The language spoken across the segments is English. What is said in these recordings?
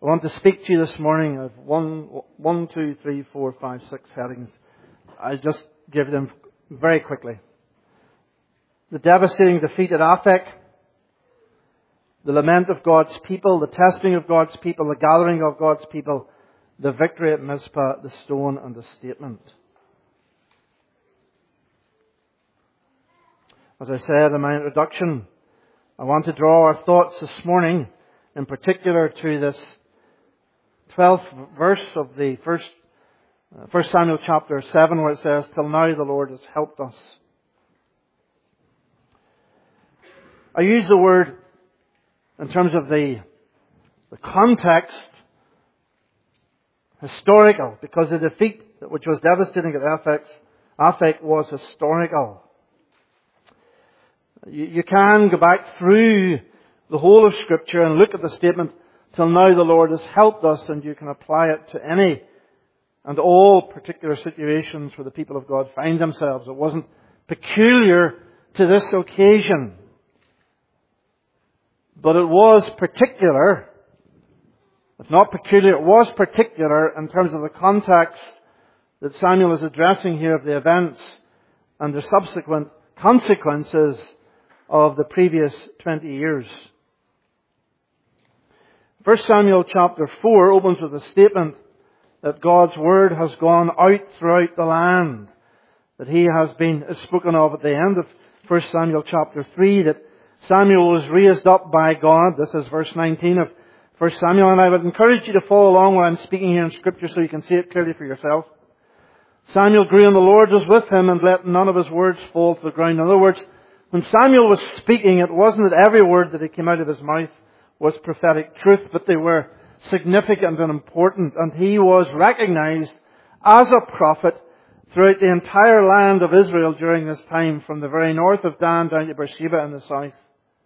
I want to speak to you this morning of one, two, three, four, five, six headings. I'll just give them very quickly. The devastating defeat at Aphek, the lament of God's people, the testing of God's people, the gathering of God's people, the victory at Mizpah, the stone and the statement. As I said in my introduction, I want to draw our thoughts this morning, in particular to this 12th verse of the first Samuel chapter 7, where it says, "Till now the Lord has helped us." I use the word in terms of the context, historical, because the defeat which was devastating at Aphek was historical. You can go back through the whole of Scripture and look at the statement, "Till now the Lord has helped us," and you can apply it to any and all particular situations where the people of God find themselves. It wasn't peculiar to this occasion. But it was particular, if not peculiar, it was particular in terms of the context that Samuel is addressing here of the events and the subsequent consequences of the previous 20 years. 1 Samuel chapter 4 opens with a statement that God's word has gone out throughout the land. That he has been spoken of at the end of 1 Samuel chapter 3, that Samuel was raised up by God. This is verse 19 of 1 Samuel, and I would encourage you to follow along while I'm speaking here in Scripture so you can see it clearly for yourself. Samuel grew and the Lord was with him and let none of his words fall to the ground. In other words, when Samuel was speaking, it wasn't that every word that came out of his mouth was prophetic truth, but they were significant and important. And he was recognized as a prophet throughout the entire land of Israel during this time, from the very north of Dan down to Beersheba in the south.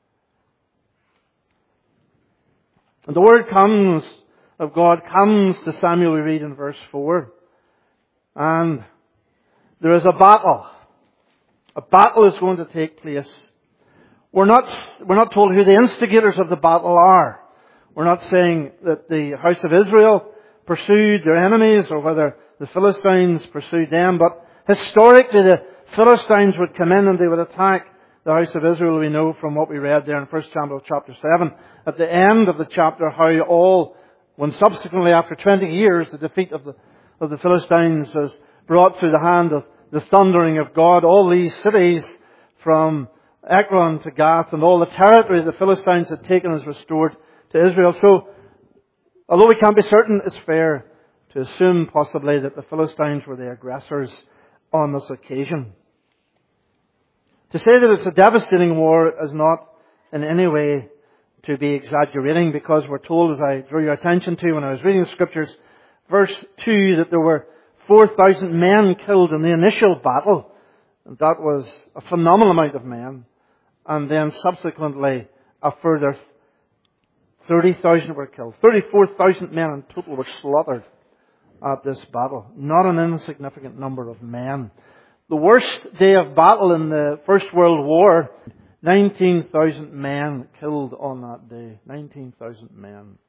And the word of God comes to Samuel, we read in verse 4. And there is a battle. A battle is going to take place. We're not told who the instigators of the battle are. We're not saying that the house of Israel pursued their enemies or whether the Philistines pursued them. But historically the Philistines would come in and they would attack the house of Israel. We know from what we read there in 1 Samuel chapter 7. At the end of the chapter, how when subsequently after 20 years, the defeat of the Philistines is brought through the hand of the thundering of God. All these cities from Ekron to Gath and all the territory the Philistines had taken is restored to Israel. So, although we can't be certain, it's fair to assume possibly that the Philistines were the aggressors on this occasion. To say that it's a devastating war is not in any way to be exaggerating, because we're told, as I drew your attention to when I was reading the Scriptures, verse 2, that there were 4,000 men killed in the initial battle. And that was a phenomenal amount of men. And then subsequently a further 30,000 were killed. 34,000 men in total were slaughtered at this battle. Not an insignificant number of men. The worst day of battle in the First World War, 19,000 men killed on that day. 19,000 men.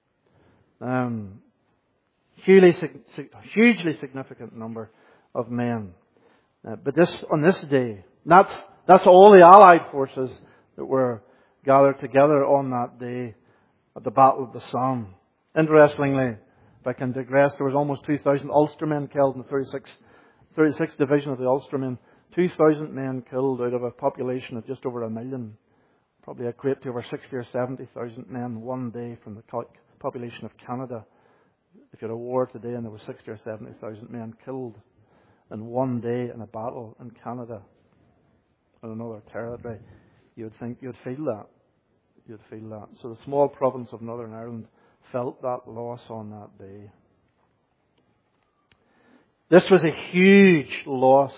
Hugely significant number of men. But on this day, that's all the Allied forces that were gathered together on that day at the Battle of the Somme. Interestingly, if I can digress, there was almost 2,000 Ulstermen killed in the 36th Division of the Ulstermen. 2,000 men killed out of a population of just over 1 million. Probably equate to over 60 or 70,000 men one day from the population of Canada. If you had a war today and there were 60 or 70,000 men killed in one day in a battle in Canada, in another territory, you'd feel that. You'd feel that. So the small province of Northern Ireland felt that loss on that day. This was a huge loss.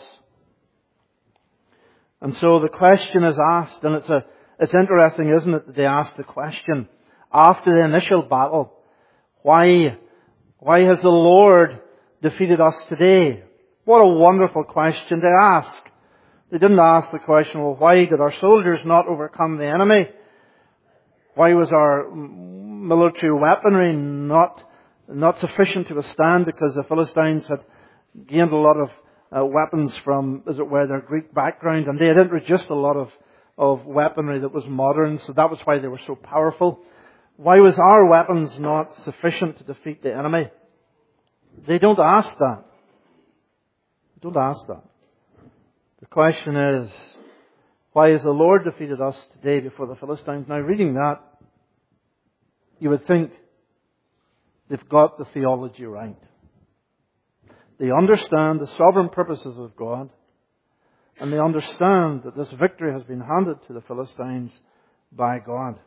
And so the question is asked, and it's interesting, isn't it, that they asked the question after the initial battle, why has the Lord defeated us today? What a wonderful question to ask. They didn't ask the question, well, why did our soldiers not overcome the enemy? Why was our military weaponry not sufficient to withstand, because the Philistines had gained a lot of weapons from, as it were, their Greek background, and they had introduced a lot of weaponry that was modern, so that was why they were so powerful. Why was our weapons not sufficient to defeat the enemy? They don't ask that. They don't ask that. The question is, why has the Lord defeated us today before the Philistines? Now, reading that, you would think they've got the theology right. They understand the sovereign purposes of God, and they understand that this victory has been handed to the Philistines by God.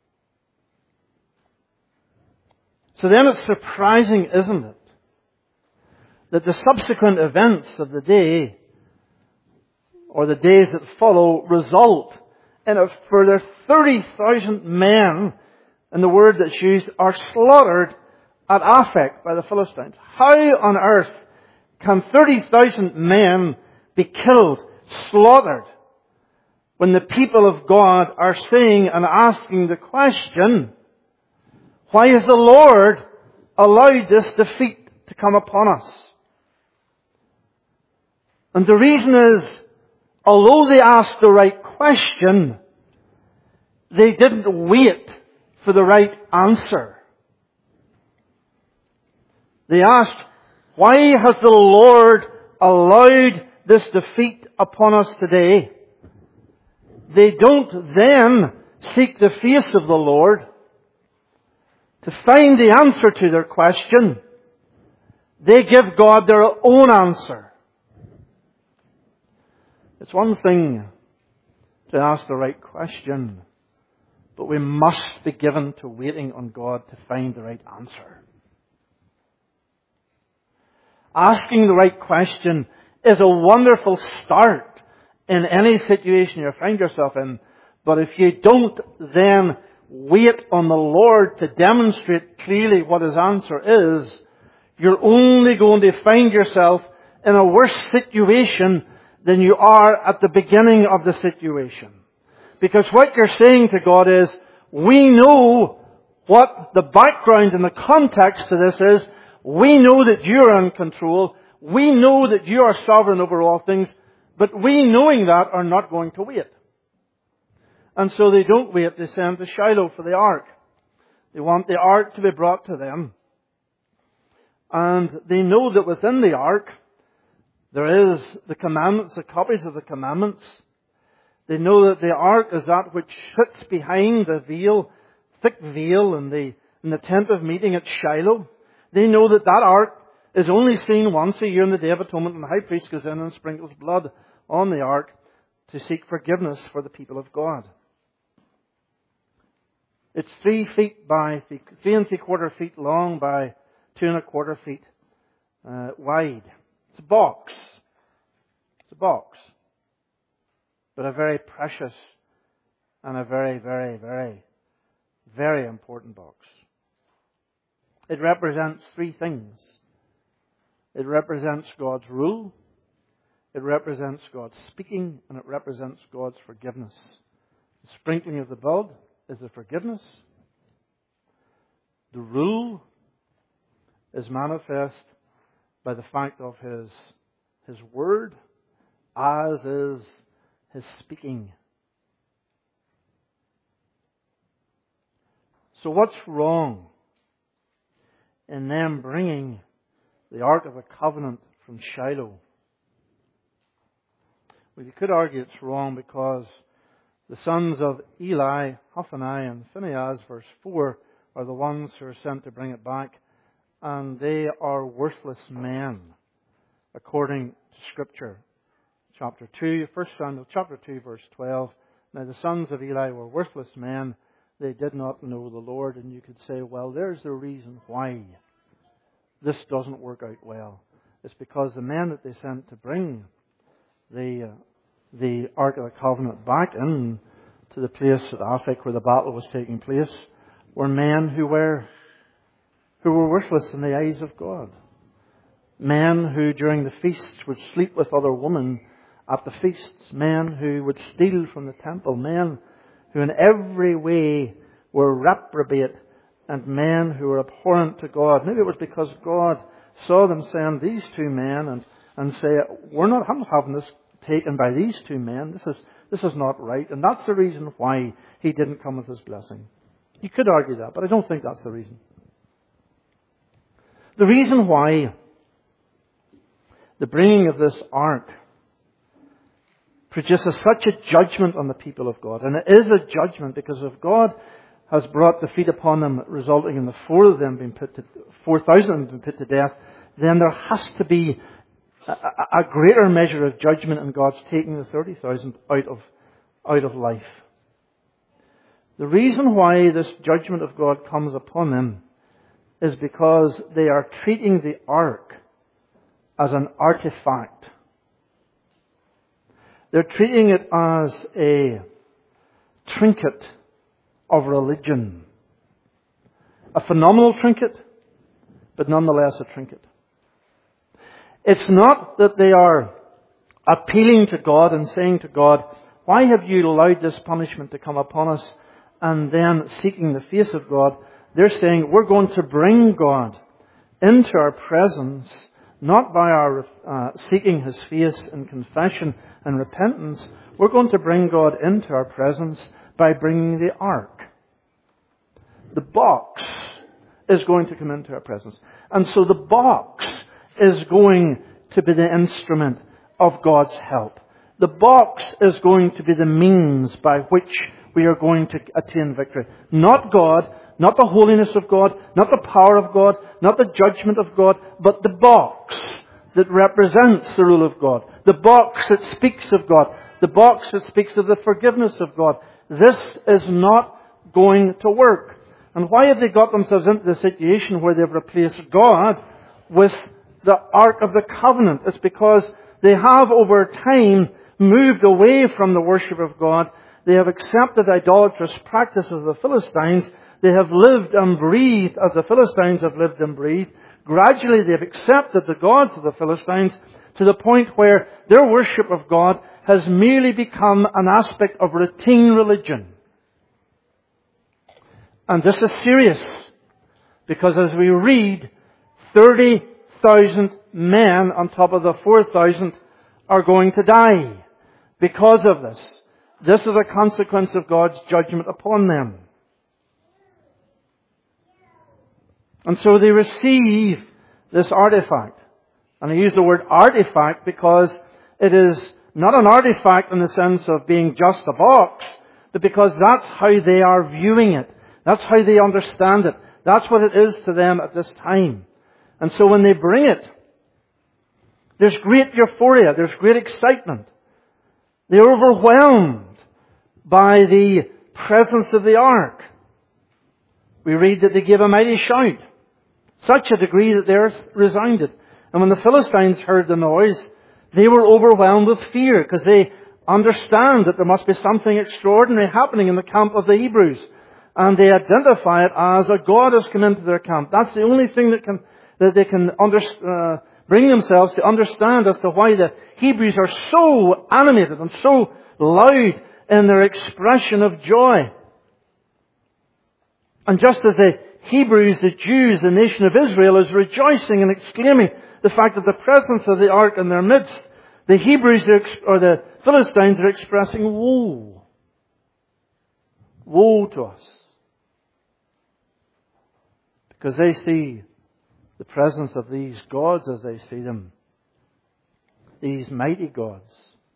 So then it's surprising, isn't it, that the subsequent events of the day, or the days that follow, result in a further 30,000 men, and the word that's used, are slaughtered at Aphek by the Philistines. How on earth can 30,000 men be killed, slaughtered, when the people of God are saying and asking the question, why has the Lord allowed this defeat to come upon us? And the reason is, although they asked the right question, they didn't wait for the right answer. They asked, why has the Lord allowed this defeat upon us today? They don't then seek the face of the Lord to find the answer to their question. They give God their own answer. It's one thing to ask the right question, but we must be given to waiting on God to find the right answer. Asking the right question is a wonderful start in any situation you find yourself in, but if you don't then wait on the Lord to demonstrate clearly what His answer is, you're only going to find yourself in a worse situation than you are at the beginning of the situation. Because what you're saying to God is, we know what the background and the context to this is. We know that you're in control. We know that you are sovereign over all things. But we, knowing that, are not going to wait. And so they don't wait. They send to Shiloh for the ark. They want the ark to be brought to them. And they know that within the ark, there is the commandments, the copies of the commandments. They know that the ark is that which sits behind the veil, thick veil in the tent of meeting at Shiloh. They know that that ark is only seen once a year in the Day of Atonement, and the high priest goes in and sprinkles blood on the ark to seek forgiveness for the people of God. It's 3 and 3/4 feet long by 2 1/4 feet wide. It's a box. It's a box. But a very precious and a very, very, very, very important box. It represents 3 things. It represents God's rule, it represents God's speaking, and it represents God's forgiveness. The sprinkling of the blood is the forgiveness. The rule is manifest by the fact of His word, as is His speaking. So what's wrong in them bringing the Ark of the Covenant from Shiloh? Well, you could argue it's wrong because the sons of Eli, Hophni and Phinehas, verse 4, are the ones who are sent to bring it back, and they are worthless men, according to Scripture. Chapter 2, 1 Samuel chapter 2, verse 12. Now the sons of Eli were worthless men. They did not know the Lord. And you could say, well, there's the reason why this doesn't work out well. It's because the men that they sent to bring the Ark of the Covenant back in to the place at Aphek where the battle was taking place were men who were worthless in the eyes of God. Men who during the feasts would sleep with other women at the feasts. Men who would steal from the temple. Men who in every way were reprobate and men who were abhorrent to God. Maybe it was because God saw them send these two men and say, I'm not having this taken by these two men. This is not right. And that's the reason why he didn't come with his blessing. You could argue that, but I don't think that's the reason. The reason why the bringing of this ark produces such a judgment on the people of God, and it is a judgment because if God has brought defeat upon them, resulting in the 4,000 being put to death, then there has to be a greater measure of judgment in God's taking the 30,000 out of life. The reason why this judgment of God comes upon them is because they are treating the ark as an artifact. They're treating it as a trinket of religion. A phenomenal trinket, but nonetheless a trinket. It's not that they are appealing to God and saying to God, why have you allowed this punishment to come upon us? And then seeking the face of God. They're saying, we're going to bring God into our presence, not by our seeking His face in confession and repentance. We're going to bring God into our presence by bringing the ark. The box is going to come into our presence. And so the box is going to be the instrument of God's help. The box is going to be the means by which we are going to attain victory. Not God, not the holiness of God, not the power of God, not the judgment of God, but the box that represents the rule of God. The box that speaks of God. The box that speaks of the forgiveness of God. This is not going to work. And why have they got themselves into the situation where they've replaced God with the Ark of the Covenant? It's because they have over time moved away from the worship of God. They have accepted idolatrous practices of the Philistines. They have lived and breathed as the Philistines have lived and breathed. Gradually they have accepted the gods of the Philistines to the point where their worship of God has merely become an aspect of routine religion. And this is serious, because as we read, 30,000 men on top of the 4,000 are going to die because of this. This is a consequence of God's judgment upon them. And so they receive this artifact. And I use the word artifact because it is not an artifact in the sense of being just a box, but because that's how they are viewing it. That's how they understand it. That's what it is to them at this time. And so when they bring it, there's great euphoria, there's great excitement. They're overwhelmed by the presence of the ark. We read that they gave a mighty shout, such a degree that the earth resounded. And when the Philistines heard the noise, they were overwhelmed with fear, because they understand that there must be something extraordinary happening in the camp of the Hebrews. And they identify it as a God has come into their camp. That's the only thing that they can bring themselves to understand as to why the Hebrews are so animated and so loud in their expression of joy. And just as the Hebrews, the Jews, the nation of Israel is rejoicing and exclaiming the fact that the presence of the ark in their midst, the Hebrews or the Philistines are expressing woe. Woe to us. Because they see the presence of these gods as they see them, these mighty gods,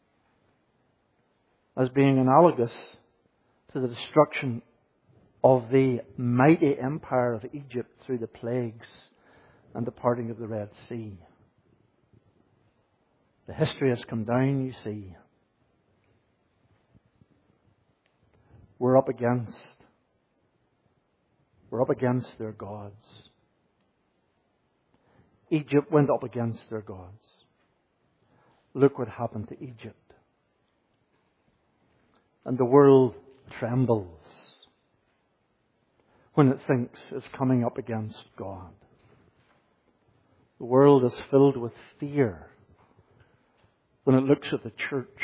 as being analogous to the destruction of the mighty empire of Egypt through the plagues and the parting of the Red Sea. The history has come down, you see. We're up against their gods. Egypt went up against their gods. Look what happened to Egypt. And the world trembles when it thinks it's coming up against God. The world is filled with fear when it looks at the church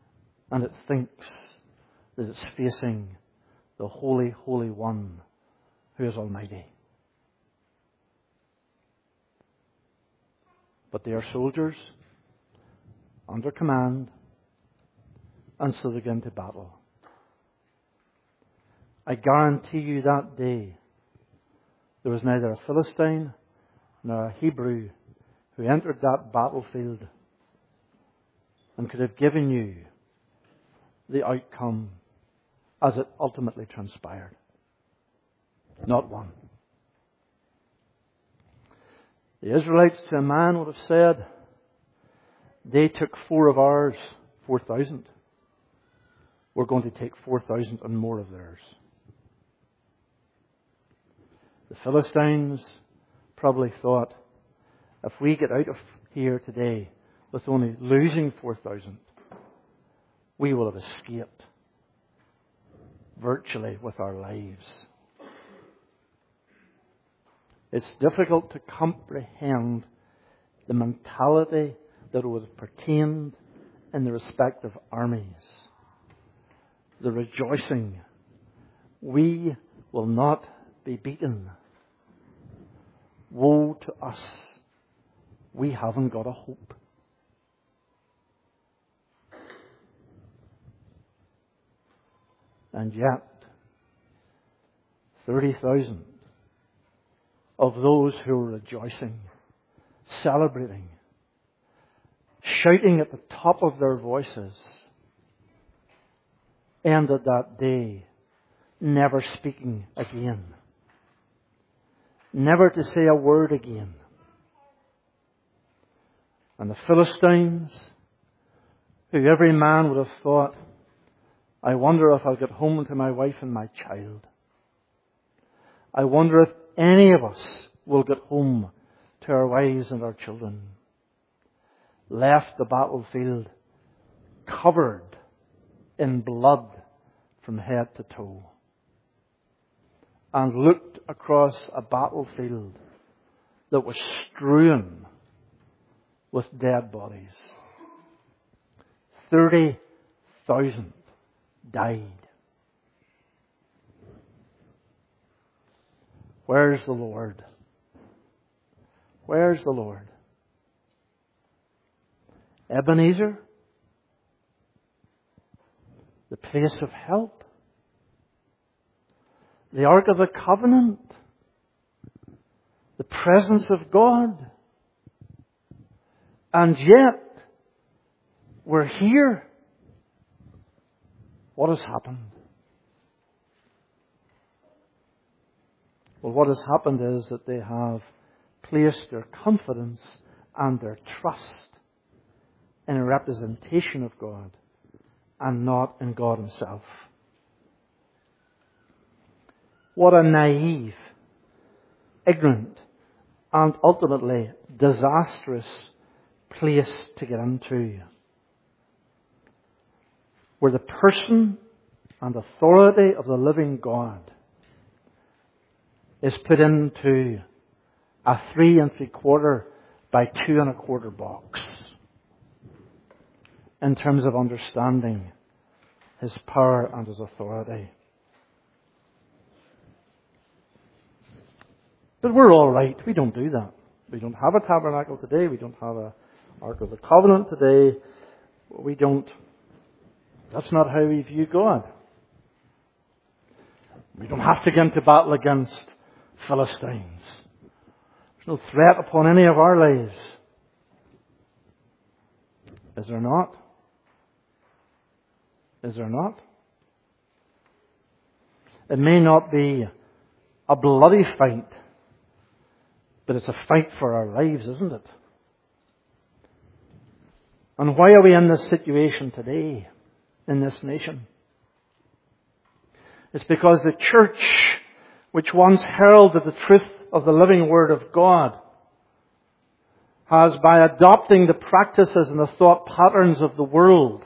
and it thinks that it's facing the Holy, Holy One who is almighty. But they are soldiers under command, and so they go into battle. I guarantee you that day there was neither a Philistine nor a Hebrew who entered that battlefield and could have given you the outcome as it ultimately transpired. Not one. The Israelites to a man would have said, they took 4 of ours, 4,000. We're going to take 4,000 and more of theirs. The Philistines probably thought, if we get out of here today with only losing 4,000, we will have escaped virtually with our lives. It's difficult to comprehend the mentality that would have pertained in the respective armies. The rejoicing. We will not be beaten. Woe to us. We haven't got a hope. And yet, 30,000 of those who were rejoicing, celebrating, shouting at the top of their voices, ended that day never speaking again. Never to say a word again. And the Philistines, who every man would have thought, I wonder if I'll get home to my wife and my child. I wonder if any of us will get home to our wives and our children. Left the battlefield covered in blood from head to toe. And looked across a battlefield that was strewn with dead bodies. 30,000 died. Where's the Lord? Where's the Lord? Ebenezer? The place of help? The Ark of the Covenant? The presence of God? And yet, we're here. What has happened? Well, what has happened is that they have placed their confidence and their trust in a representation of God and not in God Himself. What a naive, ignorant, and ultimately disastrous place to get into, where the person and authority of the living God is put into a 3 3/4 by 2 1/4 box in terms of understanding His power and His authority. But we're all right. We don't do that. We don't have a tabernacle today. We don't have a Ark of the Covenant today. We don't. That's not how we view God. We don't have to get into battle against Philistines. There's no threat upon any of our lives. Is there not? Is there not? It may not be a bloody fight, but it's a fight for our lives, isn't it? And why are we in this situation today in this nation? It's because the church, which once heralded the truth of the living Word of God, has, by adopting the practices and the thought patterns of the world,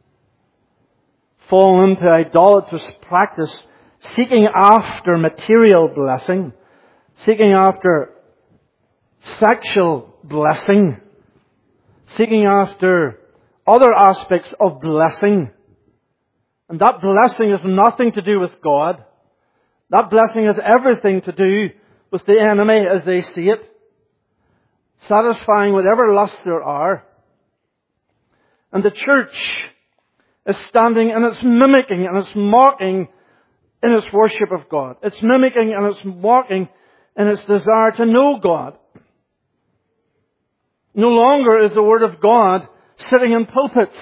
fallen into idolatrous practice, seeking after material blessing, seeking after sexual blessing, seeking after other aspects of blessing. And that blessing has nothing to do with God. That blessing has everything to do with the enemy as they see it, satisfying whatever lusts there are. And the church is standing and it's mimicking and it's mocking in its worship of God. It's mimicking and it's mocking in its desire to know God. No longer is the Word of God sitting in pulpits.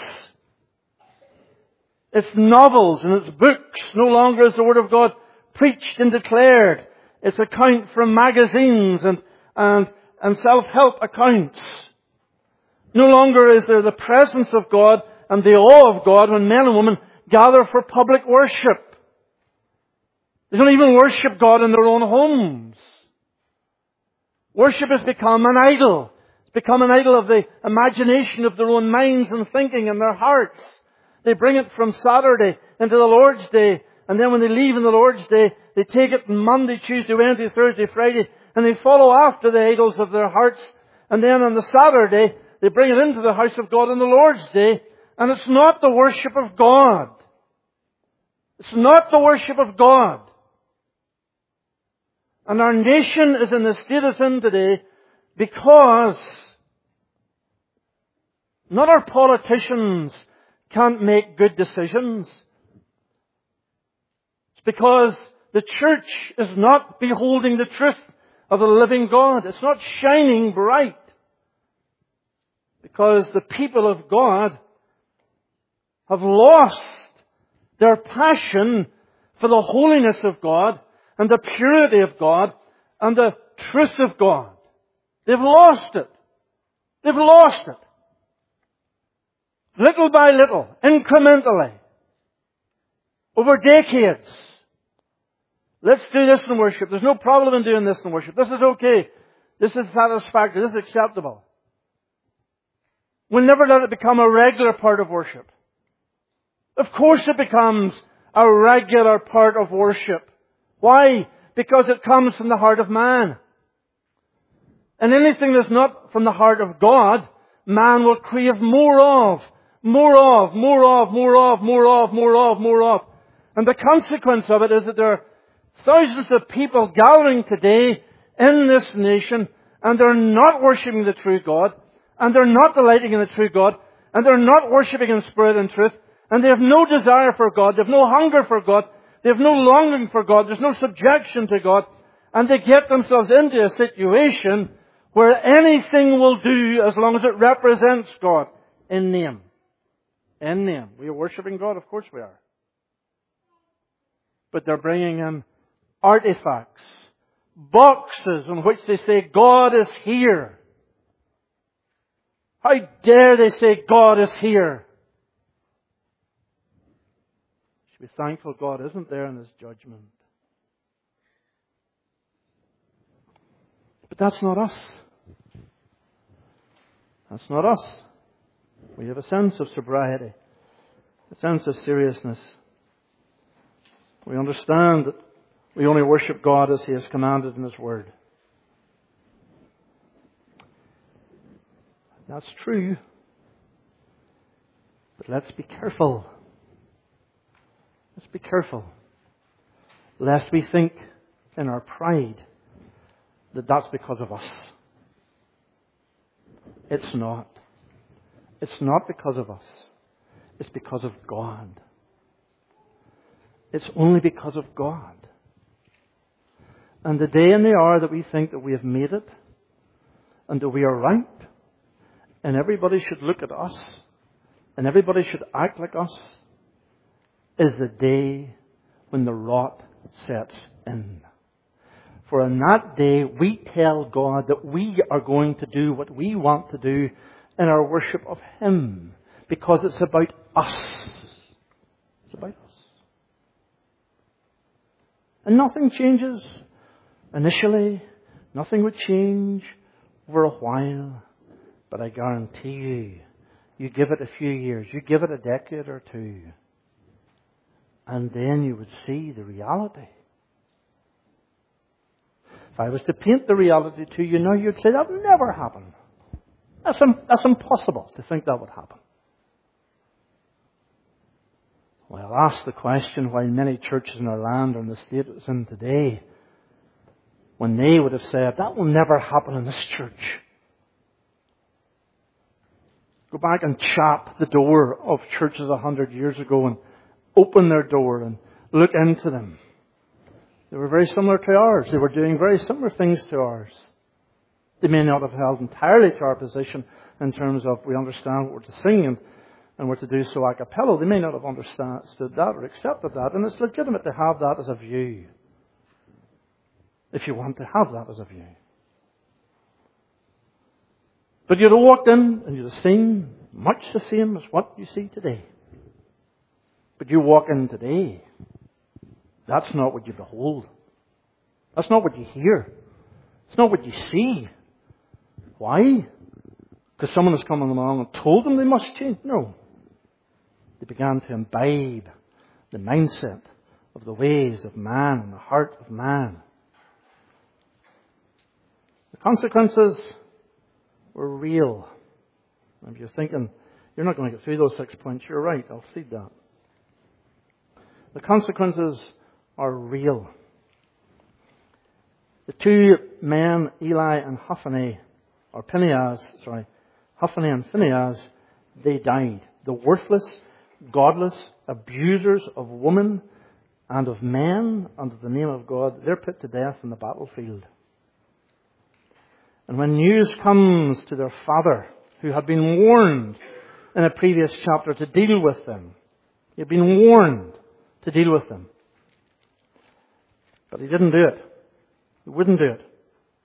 It's novels and it's books. No longer is the Word of God preached and declared. It's account from magazines and self-help accounts. No longer is there the presence of God and the awe of God when men and women gather for public worship. They don't even worship God in their own homes. Worship has become an idol. It's become an idol of the imagination of their own minds and thinking in their hearts. They bring it from Saturday into the Lord's Day, and then when they leave in the Lord's Day, they take it on Monday, Tuesday, Wednesday, Thursday, Friday, and they follow after the idols of their hearts, and then on the Saturday, they bring it into the house of God on the Lord's Day, and it's not the worship of God. It's not the worship of God. And our nation is in the state it's in today because not our politicians can't make good decisions. It's because the church is not beholding the truth of the living God. It's not shining bright. Because the people of God have lost their passion for the holiness of God and the purity of God and the truth of God. They've lost it. They've lost it. Little by little, incrementally, over decades. Let's do this in worship. There's no problem in doing this in worship. This is okay. This is satisfactory. This is acceptable. We'll never let it become a regular part of worship. Of course it becomes a regular part of worship. Why? Because it comes from the heart of man. And anything that's not from the heart of God, man will crave more of. More of, more of, more of, more of, more of, more of. And the consequence of it is that there are thousands of people gathering today in this nation, and they're not worshipping the true God, and they're not delighting in the true God, and they're not worshipping in spirit and truth, and they have no desire for God, they have no hunger for God, they have no longing for God, there's no subjection to God, and they get themselves into a situation where anything will do as long as it represents God in name. In name. We are worshipping God, of course we are. But they're bringing in artifacts, boxes in which they say God is here. How dare they say God is here? You should be thankful God isn't there in His judgment. But that's not us. That's not us. We have a sense of sobriety, a sense of seriousness. We understand that we only worship God as He has commanded in His Word. That's true. But let's be careful. Let's be careful. Lest we think in our pride that that's because of us. It's not. It's not because of us. It's because of God. It's only because of God. And the day and the hour that we think that we have made it and that we are right and everybody should look at us and everybody should act like us is the day when the rot sets in. For on that day we tell God that we are going to do what we want to do in our worship of Him. Because it's about us. It's about us. And nothing changes initially. Nothing would change over a while. But I guarantee you, you give it a few years, you give it a decade or two, and then you would see the reality. If I was to paint the reality to you now, you'd say that would never happen. That's impossible to think that would happen. Well, I'll ask the question why many churches in our land are in the state it's in today, when they would have said, that will never happen in this church. Go back and chap the door of churches 100 years ago and open their door and look into them. They were very similar to ours. They were doing very similar things to ours. They may not have held entirely to our position in terms of we understand what we're to sing and we're to do so a cappella. They may not have understood that or accepted that. And it's legitimate to have that as a view, if you want to have that as a view. But you'd have walked in and you'd have seen much the same as what you see today. But you walk in today, that's not what you behold. That's not what you hear. It's not what you see. Why? Because someone has come along and told them they must change? No. They began to imbibe the mindset of the ways of man and the heart of man. The consequences were real. And if you're thinking, you're not going to get through those 6 points, you're right, I'll see that. The consequences are real. The two men, Eli and Hophni and Phinehas, they died. The worthless, godless abusers of women and of men under the name of God, they're put to death in the battlefield. And when news comes to their father, who had been warned in a previous chapter to deal with them, he had been warned to deal with them. But he didn't do it. He wouldn't do it.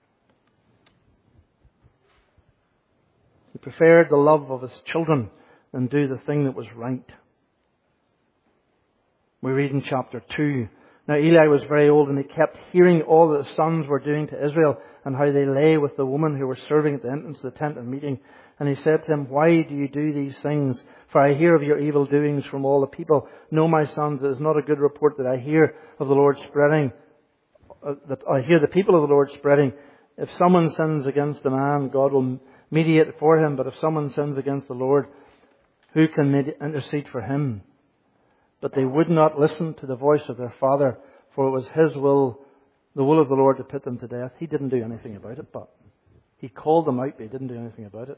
He preferred the love of his children than do the thing that was right. We read in chapter 2. Now Eli was very old and he kept hearing all that his sons were doing to Israel and how they lay with the woman who were serving at the entrance of the tent of meeting. And he said to him, why do you do these things? For I hear of your evil doings from all the people. No, my sons, it is not a good report that I hear of the Lord spreading, that I hear the people of the Lord spreading. If someone sins against a man, God will mediate for him. But if someone sins against the Lord, who can intercede for him? But they would not listen to the voice of their father, for it was his will, the will of the Lord, to put them to death. He didn't do anything about it, but he called them out, but he didn't do anything about it.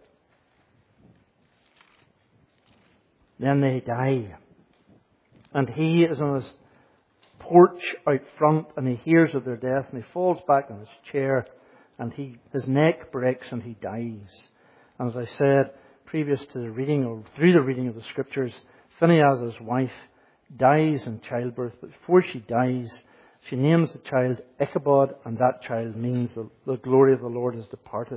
Then they die. And he is on his porch out front and he hears of their death and he falls back in his chair and his neck breaks and he dies. And as I said, previous to the reading or through the reading of the scriptures, Phinehas' wife dies in childbirth, but before she dies, she names the child Ichabod, and that child means the glory of the Lord is departed.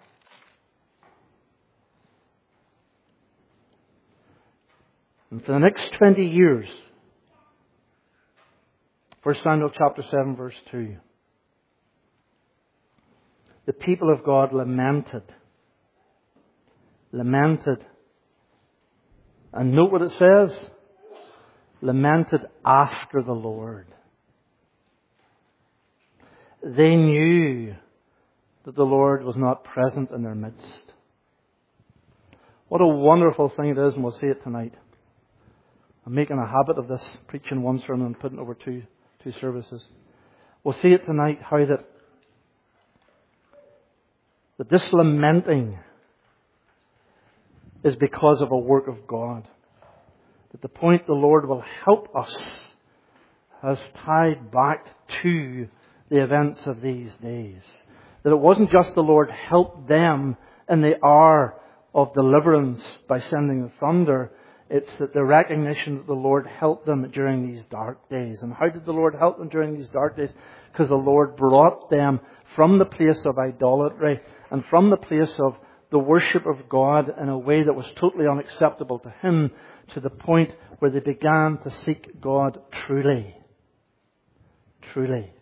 And for the next 20 years, 1 Samuel chapter 7 verse 2, the people of God lamented. And note what it says. Lamented after the Lord. They knew that the Lord was not present in their midst. What a wonderful thing it is, and we'll see it tonight. I'm making a habit of this, preaching one sermon and putting over two services. We'll see it tonight, how that this lamenting is because of a work of God. That the point the Lord will help us has tied back to the events of these days. That it wasn't just the Lord helped them in the hour of deliverance by sending the thunder. It's that the recognition that the Lord helped them during these dark days. And how did the Lord help them during these dark days? Because the Lord brought them from the place of idolatry and from the place of the worship of God in a way that was totally unacceptable to Him, to the point where they began to seek God truly. Truly.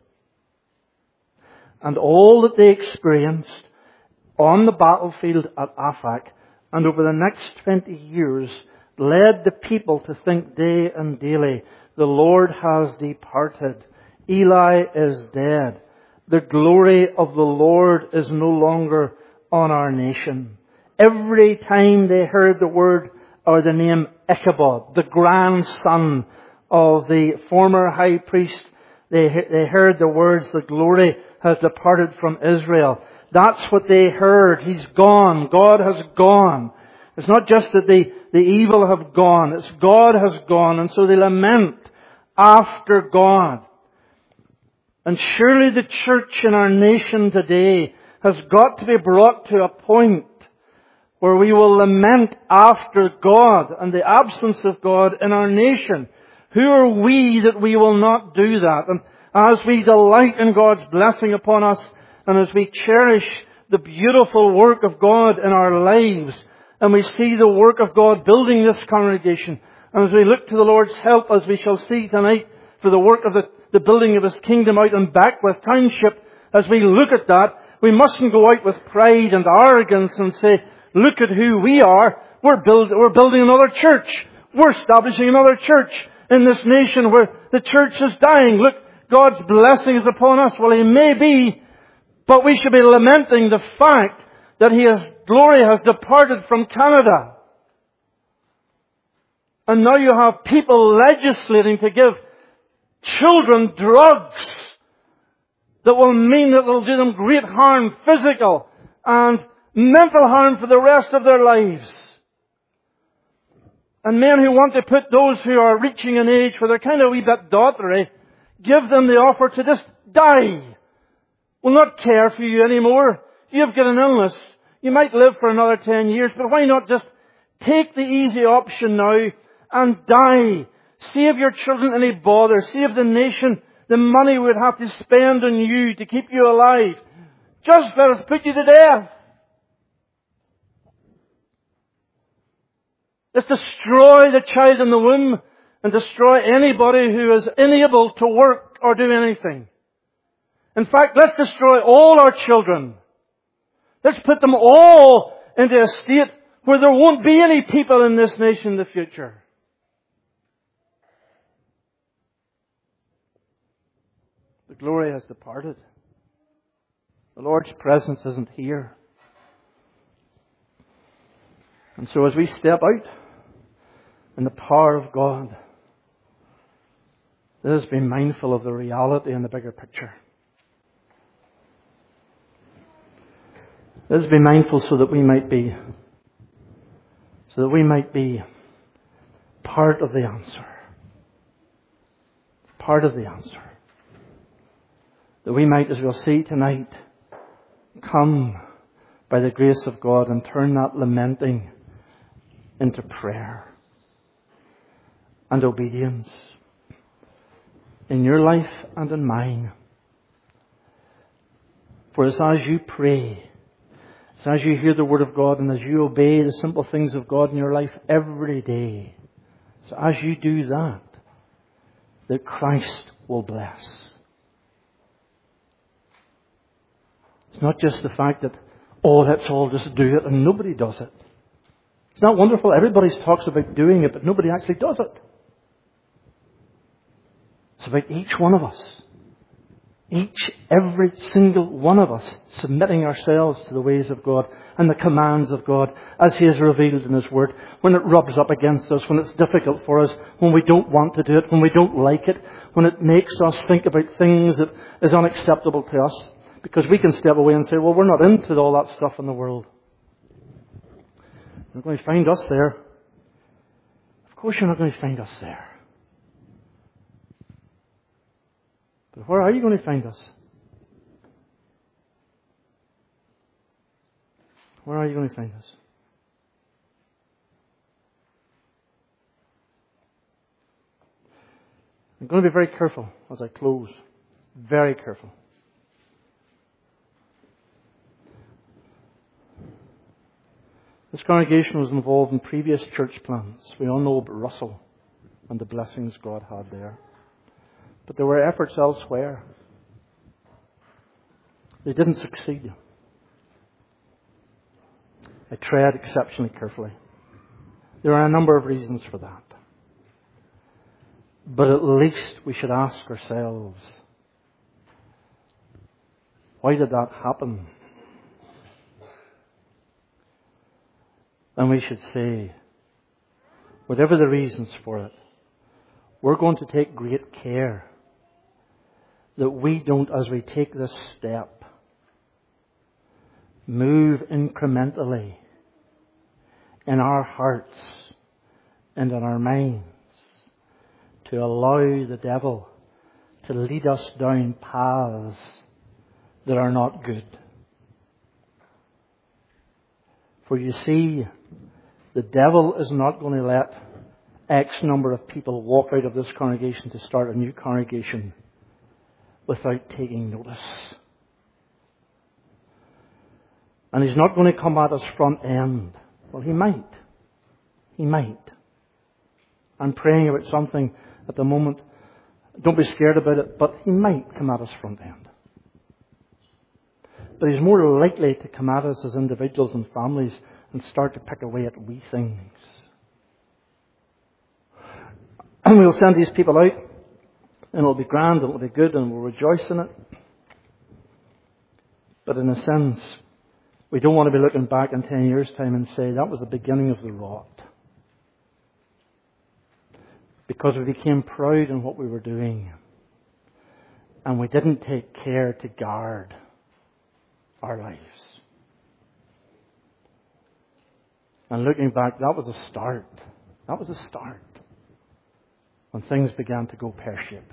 And all that they experienced on the battlefield at Aphek and over the next 20 years led the people to think day and daily, the Lord has departed. Eli is dead. The glory of the Lord is no longer on our nation. Every time they heard the word or the name Ichabod, the grandson of the former high priest. They heard the words, the glory has departed from Israel. That's what they heard. He's gone. God has gone. It's not just that the evil have gone. It's God has gone. And so they lament after God. And surely the church in our nation today has got to be brought to a point where we will lament after God and the absence of God in our nation. Who are we that we will not do that? And as we delight in God's blessing upon us, and as we cherish the beautiful work of God in our lives, and we see the work of God building this congregation, and as we look to the Lord's help, as we shall see tonight, for the work of the building of His kingdom out in Beckwith Township, as we look at that, we mustn't go out with pride and arrogance and say, look at who we are. We're building another church. We're establishing another church in this nation where the church is dying. Look, God's blessing is upon us. Well, He may be, but we should be lamenting the fact that His glory has departed from Canada. And now you have people legislating to give children drugs that will mean that they'll do them great harm, physical and mental harm for the rest of their lives. And men who want to put those who are reaching an age where they're kind of a wee bit daughtery, give them the offer to just die. Will not care for you anymore. You've got an illness. You might live for another 10 years, but why not just take the easy option now and die? Save your children any bother. Save the nation the money we'd have to spend on you to keep you alive. Just let us put you to death. Let's destroy the child in the womb and destroy anybody who is unable to work or do anything. In fact, let's destroy all our children. Let's put them all into a state where there won't be any people in this nation in the future. The glory has departed. The Lord's presence isn't here. And so as we step out in the power of God, let us be mindful of the reality and the bigger picture. Let us be mindful so that we might be part of the answer. Part of the answer. That we might, as we'll see tonight, come by the grace of God and turn that lamenting into prayer and obedience in your life and in mine. For as you pray, as you hear the Word of God and as you obey the simple things of God in your life every day, so as you do that, that Christ will bless. It's not just the fact that, let's all just do it and nobody does it. It's not wonderful. Everybody talks about doing it, but nobody actually does it. It's about each one of us. Every single one of us submitting ourselves to the ways of God and the commands of God as He has revealed in His Word. When it rubs up against us, when it's difficult for us, when we don't want to do it, when we don't like it, when it makes us think about things that is unacceptable to us. Because we can step away and say, well, we're not into all that stuff in the world. You're not going to find us there. Of course you're not going to find us there. But where are you going to find us? Where are you going to find us? I'm going to be very careful as I close. Very careful. This congregation was involved in previous church plans. We all know about Russell and the blessings God had there. But there were efforts elsewhere. They didn't succeed. I tread exceptionally carefully. There are a number of reasons for that. But at least we should ask ourselves, why did that happen? And we should say, whatever the reasons for it, we're going to take great care that we don't, as we take this step, move incrementally in our hearts and in our minds to allow the devil to lead us down paths that are not good. For you see, the devil is not going to let X number of people walk out of this congregation to start a new congregation without taking notice. And he's not going to come at us front end. Well, he might. He might. I'm praying about something at the moment. Don't be scared about it, but he might come at us front end. But he's more likely to come at us as individuals and families and start to pick away at wee things. And we'll send these people out, and it'll be grand, and it'll be good, and we'll rejoice in it. But in a sense, we don't want to be looking back in 10 years' time and say, that was the beginning of the rot. Because we became proud in what we were doing. And we didn't take care to guard our lives. And looking back, that was a start. That was a start. When things began to go pear-shaped.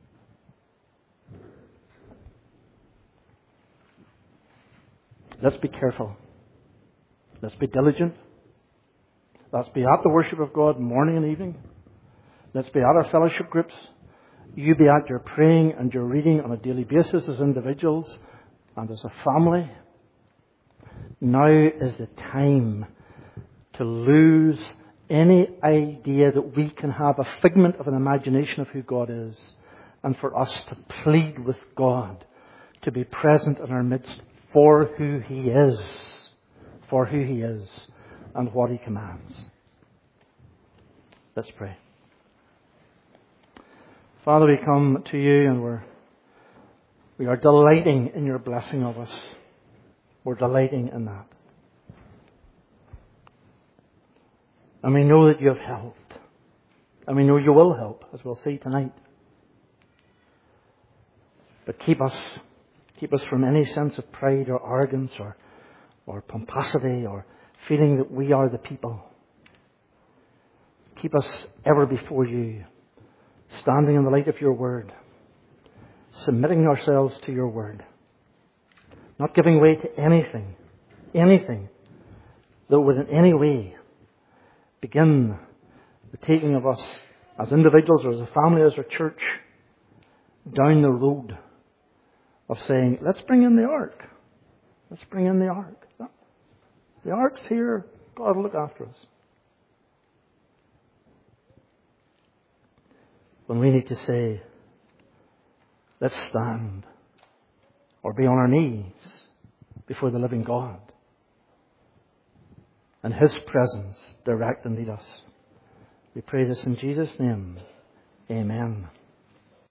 Let's be careful. Let's be diligent. Let's be at the worship of God morning and evening. Let's be at our fellowship groups. You be at your praying and your reading on a daily basis as individuals and as a family. Now is the time to lose any idea that we can have a figment of an imagination of who God is, and for us to plead with God to be present in our midst for who He is, and what He commands. Let's pray. Father, we come to You and we are delighting in Your blessing of us. We're delighting in that. And we know that You have helped. And we know You will help, as we'll see tonight. But keep us from any sense of pride or arrogance or pomposity or feeling that we are the people. Keep us ever before You, standing in the light of Your Word, submitting ourselves to Your Word, not giving way to anything that would in any way begin the taking of us as individuals or as a family, as a church, down the road of saying, let's bring in the ark. Let's bring in the ark. The ark's here. God will look after us. When we need to say, let's stand or be on our knees before the living God and His presence direct and lead us. We pray this in Jesus' name. Amen.